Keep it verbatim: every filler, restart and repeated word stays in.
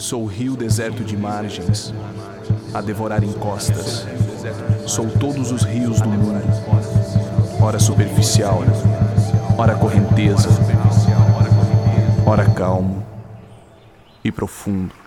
Sou o rio deserto de margens, a devorar encostas. Sou todos os rios do mundo, ora superficial, ora correnteza, ora calmo e profundo.